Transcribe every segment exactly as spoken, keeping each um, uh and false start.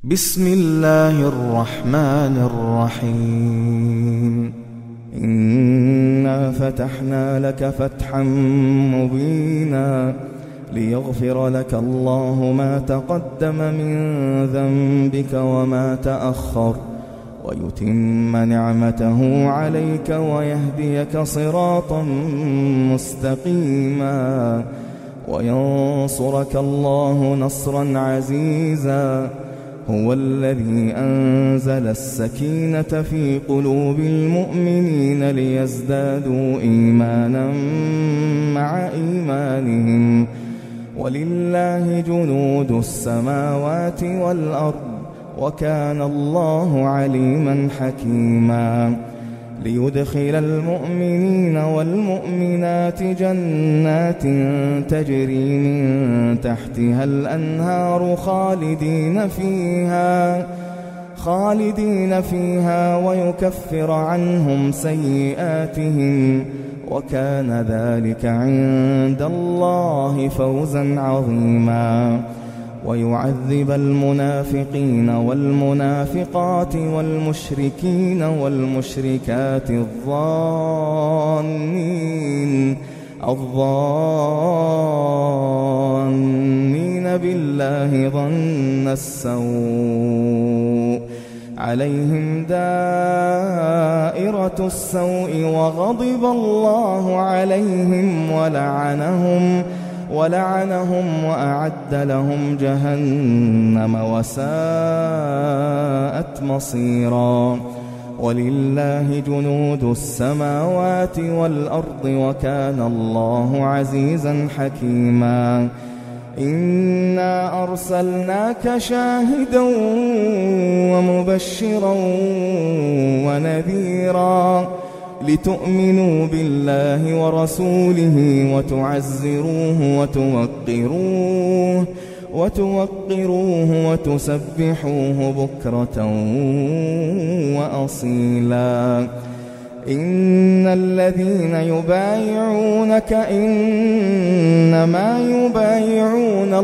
بسم الله الرحمن الرحيم. إنا فتحنا لك فتحا مبينا ليغفر لك الله ما تقدم من ذنبك وما تأخر ويتم نعمته عليك ويهديك صراطا مستقيما وينصرك الله نصرا عزيزا. هو الذي أنزل السكينة في قلوب المؤمنين ليزدادوا إيمانا مع إيمانهم ولله جنود السماوات والأرض وكان الله عليما حكيما. ليدخل المؤمنين والمؤمنات جنات تجري من تحتها الأنهار خالدين فيها خالدين فيها ويكفر عنهم سيئاتهم وكان ذلك عند الله فوزا عظيما. ويعذب المنافقين والمنافقات والمشركين والمشركات الظانين الظانين بالله ظن السوء عليهم دائرة السوء وغضب الله عليهم ولعنهم ولعنهم وأعد لهم جهنم وساءت مصيرا. ولله جنود السماوات والأرض وكان الله عزيزا حكيما. إنا أرسلناك شاهدا ومبشرا ونذيرا لتؤمنوا بالله ورسوله وتعزروه وتوقروه وتوقروه وتسبحوه بكرة وأصيلا. إن الذين يبايعونك إنما يبايعون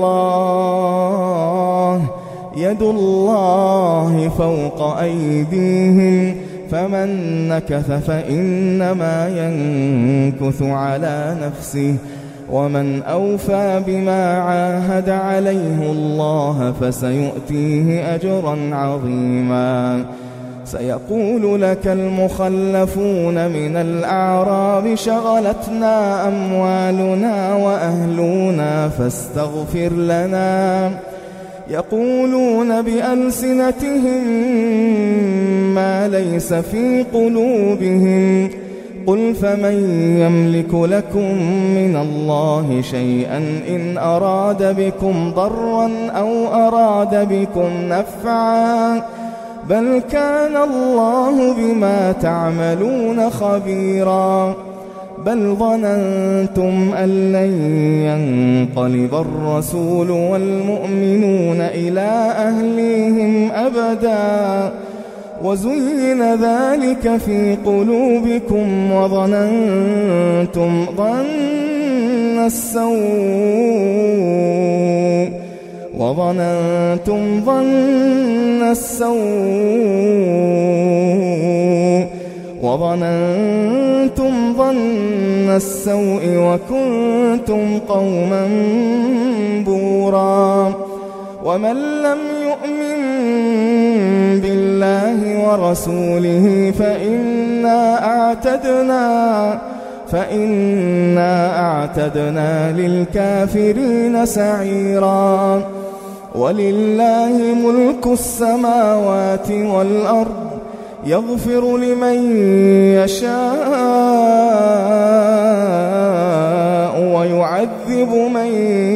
الله يد الله فوق أيديهم فمن نكث فإنما ينكث على نفسه ومن أوفى بما عاهد عليه الله فسيؤتيه أجرا عظيما. سيقول لك المخلفون من الأعراب شغلتنا أموالنا وأهلنا فاستغفر لنا يقولون بألسنتهم ما ليس في قلوبهم قل فمن يملك لكم من الله شيئا إن أراد بكم ضرا أو أراد بكم نفعا بل كان الله بما تعملون خبيرا. بل ظننتم أن لن ينقلب الرسول والمؤمنون إلى أهليهم أبدا وزين ذلك في قلوبكم وظننتم ظن السوء وظننتم ظن السوء وظننتم ظن السوء وكنتم قوما بورا. ومن لم يؤمن بالله ورسوله فإنا أعتدنا فإنا أعتدنا للكافرين سعيرا. ولله ملك السماوات والأرض يغفر لمن يشاء ويعذب من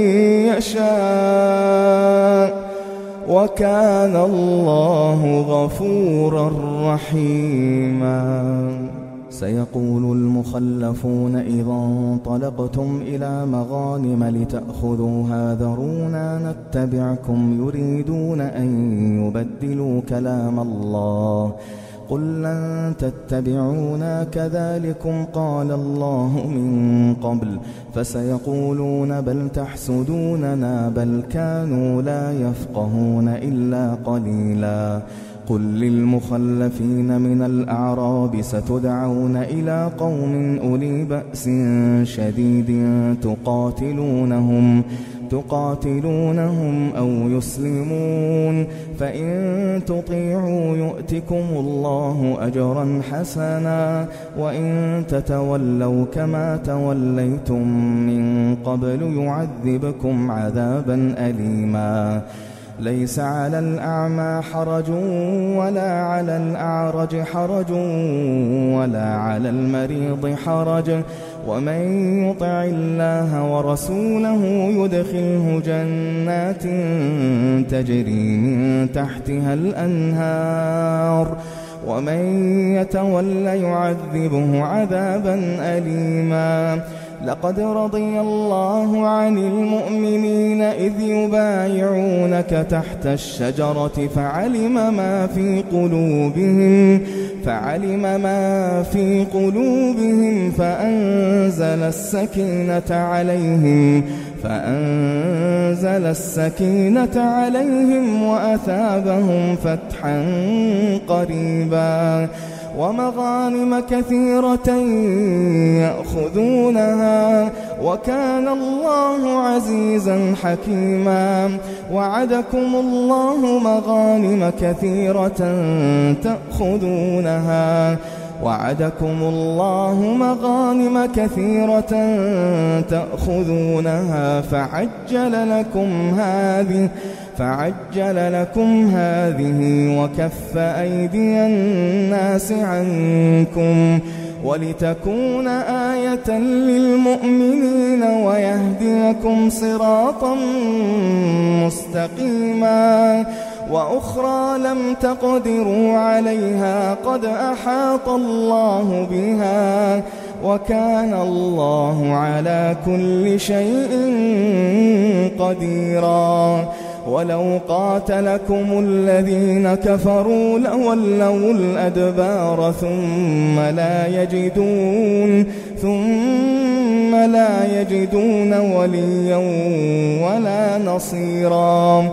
يشاء وكان الله غفورا رحيما. سيقول المخلفون إذا انطلقتم إلى مغانم لتأخذوها ذرونا نتبعكم يريدون أن يبدلوا كلام الله قل لن تتبعونا كذلكم قال الله من قبل فسيقولون بل تحسدوننا بل كانوا لا يفقهون إلا قليلا قل للمخلفين من الأعراب ستدعون إلى قوم أولي بأس شديد تقاتلونهم تقاتلونهم أو يسلمون فإن تطيعوا يؤتكم الله أجرا حسنا وإن تتولوا كما توليتم من قبل يعذبكم عذابا أليما ليس على الأعمى حرج ولا على الأعرج حرج ولا على المريض حرج ومن يطع الله ورسوله يدخله جنات تجري من تحتها الأنهار ومن يتول يعذبه عذابا أليما لقد رضي الله عن المؤمنين إذ يبايعونك تحت الشجرة فعلم ما في قلوبهم فعلم ما في قلوبهم فأنزل السكينة عليهم فأنزل السكينة عليهم وأثابهم فتحا قريبا ومغانم كثيرة يأخذونها وكان الله عزيزا حكيما وعدكم الله مغانم كثيرة تأخذونها وعدكم الله مغانم كثيرة تأخذونها فعجل لكم هذه فعجل لكم هذه وكف أيدي الناس عنكم ولتكون آية للمؤمنين ويهديكم صراطا مستقيما وأخرى لم تقدروا عليها قد أحاط الله بها وكان الله على كل شيء قديرا ولو قاتلكم الذين كفروا لولوا الأدبار ثم لا يجدون ثم لا يجدون وليا ولا نصيرا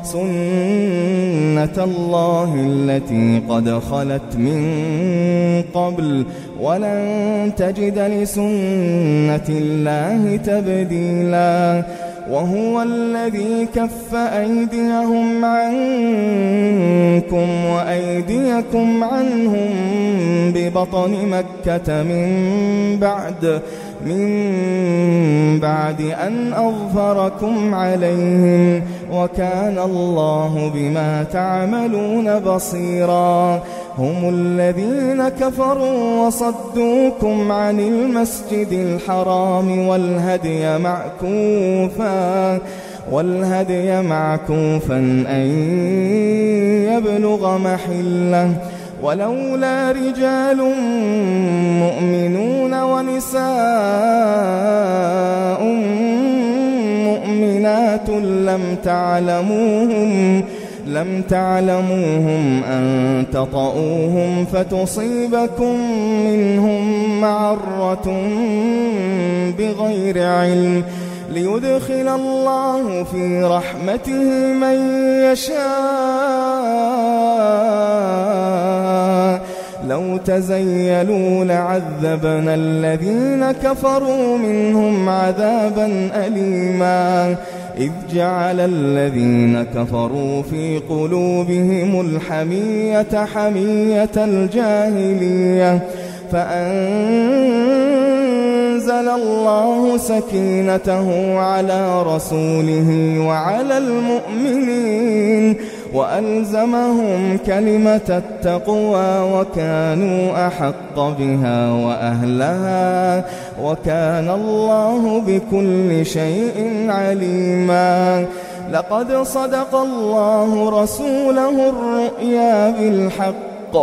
سنة الله التي قد خلت من قبل ولن تجد لسنة الله تبديلا وهو الذي كف أيديهم عنكم وأيديكم عنهم ببطن مكة من بعد من بعد أن أظفركم عليهم وكان الله بما تعملون بصيرا هم الذين كفروا وصدوكم عن المسجد الحرام والهدي معكوفا والهدي معكوفا أن يبلغ محله ولولا رجال مؤمنون ونساء مؤمنات لم تعلموهم لم تعلموهم أن تطؤوهم فتصيبكم منهم معرة بغير علم ليدخل الله في رحمته من يشاء لو تزيلوا لعذبنا الذين كفروا منهم عذابا أليما إذ جعل الذين كفروا في قلوبهم الحمية حمية الجاهلية فأنزل الله سكينته على رسوله وعلى المؤمنين وألزمهم كلمة التقوى وكانوا أحق بها وأهلها وكان الله بكل شيء عليما لقد صدق الله رسوله الرؤيا بالحق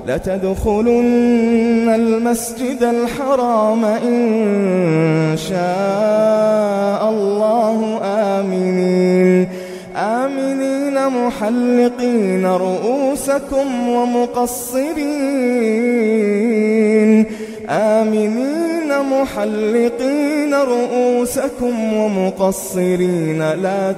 لتدخلن المسجد الحرام إن شاء الله آمنين آمنين محلقين رؤوسكم ومقصرين آمنين محلقين رؤوسكم ومقصرين لا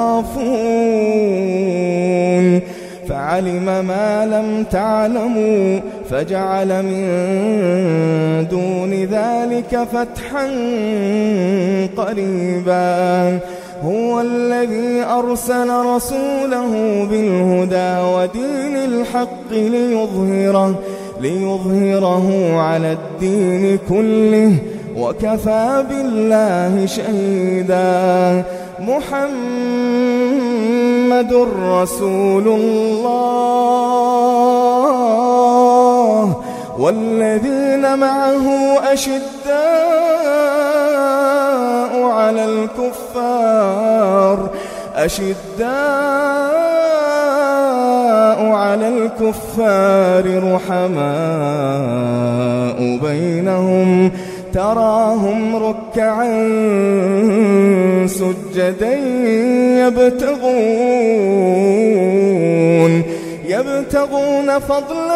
تخافون فعلم ما لم تعلموا فجعل من دون ذلك فتحا قريبا هو الذي أرسل رسوله بالهدى ودين الحق ليظهره, ليظهره على الدين كله وكفى بالله شهيدا محمد رسول الله والذين معه أشداء على الكفار أشداء على الكفار رحماء بينهم تراهم ركعا سجدا يبتغون يبتغون فضلا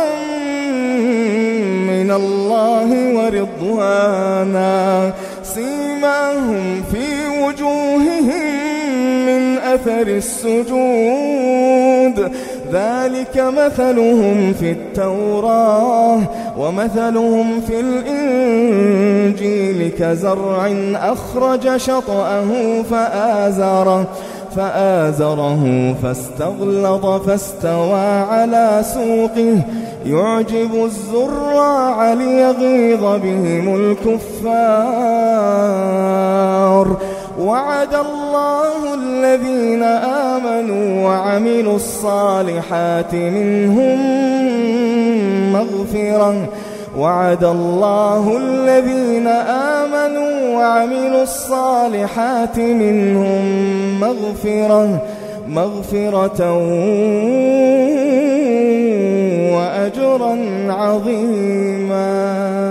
من الله ورضوانا سيماهم في وجوههم من أثر السجود ذلك مثلهم في التوراة ومثلهم في الإنجيل كزرع أخرج شطأه فآزره فآزره فاستغلظ فاستوى على سوقه يعجب الزراع ليغيظ بهم الكفار وعد الله الذين آمنوا وعملوا الصالحات منهم مغفرة وعد الله الذين آمنوا وعملوا الصالحات منهم مغفرة مغفرة وأجرا عظيما.